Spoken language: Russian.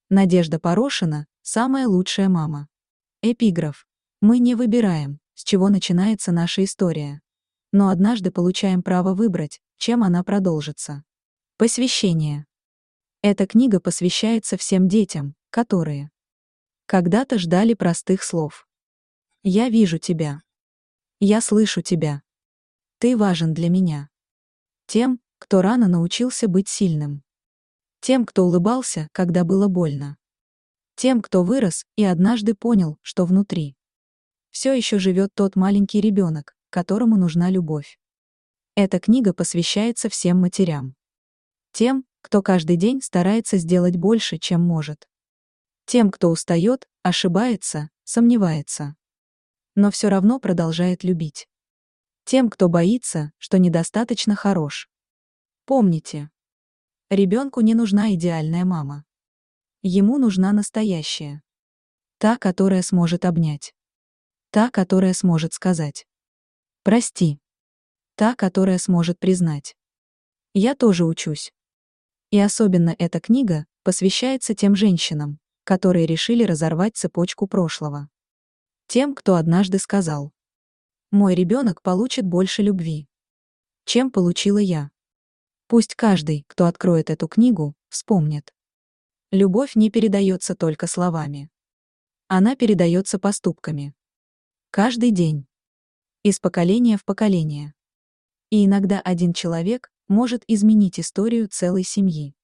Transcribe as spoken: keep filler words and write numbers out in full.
Надежда Порошина – самая лучшая мама. Эпиграф. Мы не выбираем, с чего начинается наша история. Но однажды получаем право выбрать, чем она продолжится. Посвящение. Эта книга посвящается всем детям, которые когда-то ждали простых слов. Я вижу тебя. Я слышу тебя. Ты важен для меня. Тем, кто рано научился быть сильным. Тем, кто улыбался, когда было больно. Тем, кто вырос и однажды понял, что внутри все еще живет тот маленький ребенок, которому нужна любовь. Эта книга посвящается всем матерям. Тем, кто каждый день старается сделать больше, чем может. Тем, кто устает, ошибается, сомневается. Но все равно продолжает любить. Тем, кто боится, что недостаточно хорош. Помните, ребенку не нужна идеальная мама. Ему нужна настоящая. Та, которая сможет обнять. Та, которая сможет сказать «прости». Та, которая сможет признать. Я тоже учусь. И особенно эта книга посвящается тем женщинам, которые решили разорвать цепочку прошлого. Тем, кто однажды сказал: «Мой ребенок получит больше любви, чем получила я». Пусть каждый, кто откроет эту книгу, вспомнит. Любовь не передается только словами. Она передается поступками. Каждый день. Из поколения в поколение. И иногда один человек может изменить историю целой семьи.